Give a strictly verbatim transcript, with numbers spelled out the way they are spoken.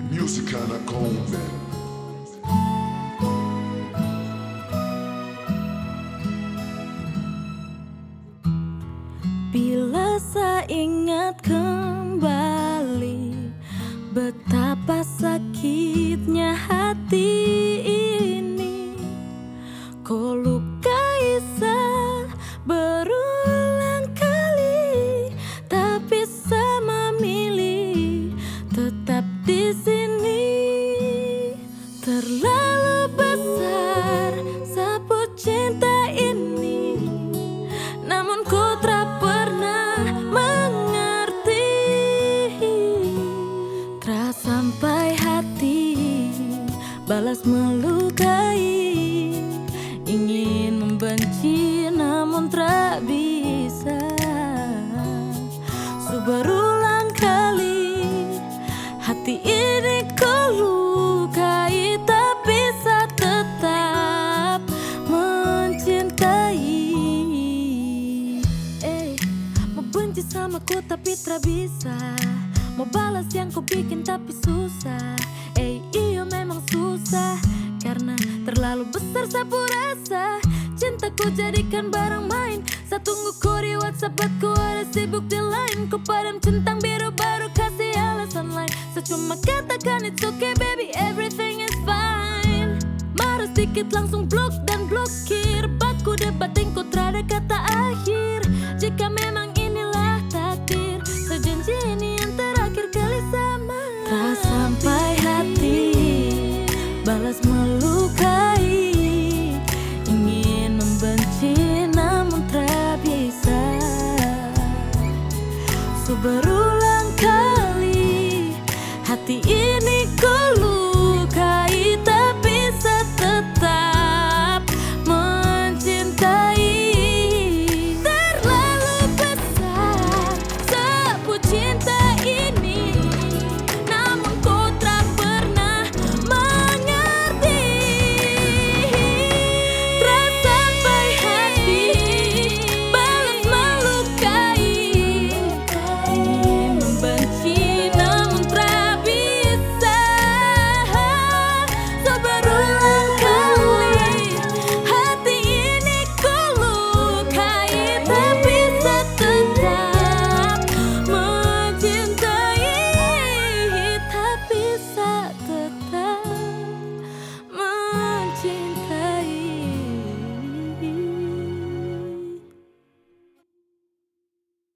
Music anak konven. Bila saya ingat kembali betapa sakitnya hati ini, kau lukai saya berulang kali, tapi saya memilih tetap di sini. Terlalu besar sapu cinta ini, namun kau tak pernah mengerti. Telah sampai hati balas melukai, ingin membenci namun tak bisa. So berulang kali hati ini kau lukai, tapi saya tetap mencintai. Eh, mau benci sama kau tapi tak bisa, mau balas yang kau bikin tapi susah. Eh, iyo memang susah, karena terlalu besar sapu rasa. Cintaku jadikan barang main, saya tunggu kau di WhatsApp, buat kau ada sibuk di line. Kau padam centang biru baru kasih alasan lain. Saya cuma katakan it's okay baby, everything is fine. Marah sedikit langsung blok dan blokir, baku debatin kau terada kata akhir.